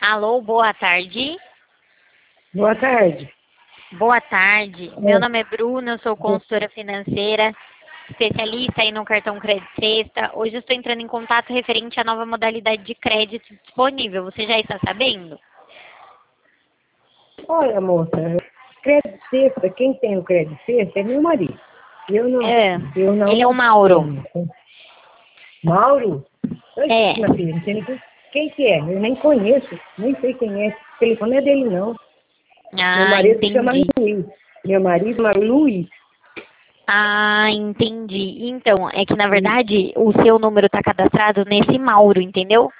Alô, boa tarde. Boa tarde. Boa tarde. Meu nome é Bruna, eu sou consultora financeira, especialista aí no cartão Crédito Sexta. Hoje eu estou entrando em contato referente à nova modalidade de crédito disponível. Você já está sabendo? Olha, moça, crédito sexta, quem tem o crédito sexta é meu marido. Eu não. É, Eu não. ele é o Mauro. Mauro? É. Minha filha, não sei nem quem que é. Eu nem conheço, nem sei quem é. O telefone não é dele, não. Meu Ah, marido se chama entendi. Luiz. Meu marido chama Luiz. Ah, entendi. Então, é que na verdade o seu número está cadastrado nesse Mauro, entendeu?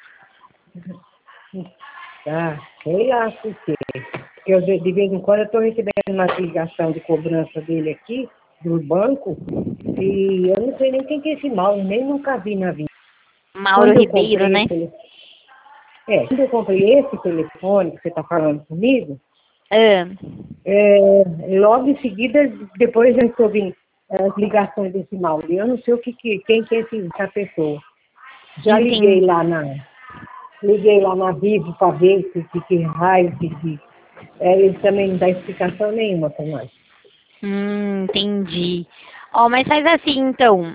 Tá, sei lá por quê. Porque eu, de vez em quando eu estou recebendo uma ligação de cobrança dele aqui, do banco, e eu não sei nem quem que é esse Mauro, nem nunca vi na vida. Mauro Quando eu Ribeiro, comprei né? quando eu comprei esse telefone que você está falando comigo, Ah, logo em seguida, depois eu recebi as ligações desse Mauro. Eu não sei quem que é essa pessoa. Já entendi. liguei lá na Vivo para ver que raio que eles também não dão explicação nenhuma para nós. Entendi. Ó, mas faz assim, então.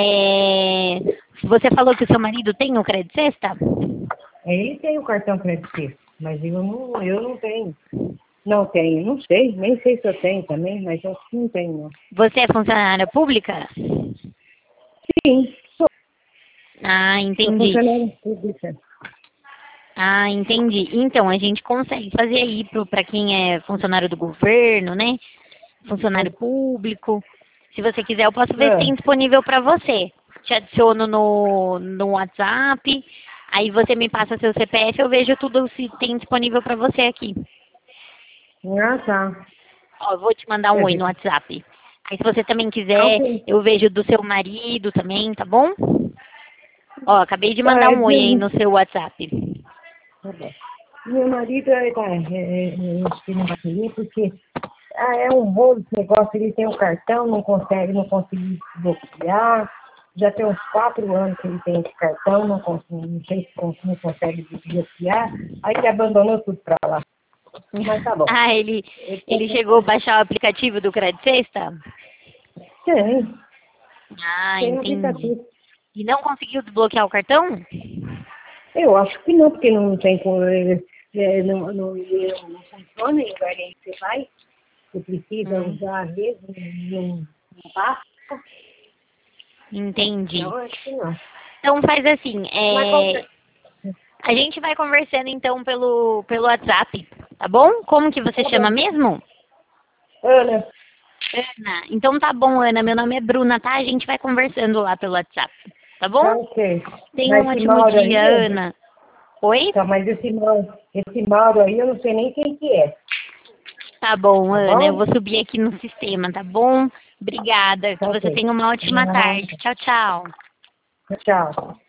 Você falou que o seu marido tem o Crédito Sexta? Ele tem o cartão crédito, mas eu não tenho. Não tenho, não sei, nem sei se eu tenho também, mas eu acho que não tenho, não. Você é funcionária pública? Sim, Ah, sou entendi. funcionária pública. Ah, entendi. Então, a gente consegue fazer aí para quem é funcionário do governo, né? Funcionário público. Se você quiser, eu posso ver se tem Ah, disponível para você. Te adiciono no WhatsApp, aí você me passa seu CPF, eu vejo tudo se tem disponível para você aqui. tá. Ó, eu vou te mandar um Quer oi dizer, no WhatsApp. Aí se você também quiser, ok. eu vejo do seu marido também, tá bom? Ó, acabei de Tá, mandar um oi aí no seu WhatsApp. tá bom. Meu marido acho que não vai querer porque é um rolo esse negócio, ele tem um cartão, não conseguiu desbloquear. Já tem uns 4 anos que ele tem esse cartão, não sei se não consegue desbloquear. Aí ele abandonou tudo para lá. Mas tá bom. Ah, ele chegou a baixar o aplicativo do Crédito Sexta? Tem, Ah, tem um entendi. aplicativo. E não conseguiu desbloquear o cartão? Eu acho que não, porque não tem como. Não funciona em lugar nenhum que você vai. Você precisa Hum, usar às vezes, não basta. entendi. Então, acho que não. Então faz assim, Mas qualquer. a gente vai conversando então pelo WhatsApp, tá bom? Como que você Tá chama bom. mesmo? Ana, Ana. Então tá bom, Ana. Meu nome é Bruna, tá? A gente vai conversando lá pelo WhatsApp, tá bom? tá ok. Tenha um Mas esse ótimo Mauro dia, aí, Ana. Oi? tá, mas esse Mauro aí, eu não sei nem quem que é. Tá bom, Tá Ana. Eu bom? vou subir aqui no sistema, tá bom? Obrigada. Que Tá você ok. tenha uma ótima tarde. Tchau, tchau. Tchau.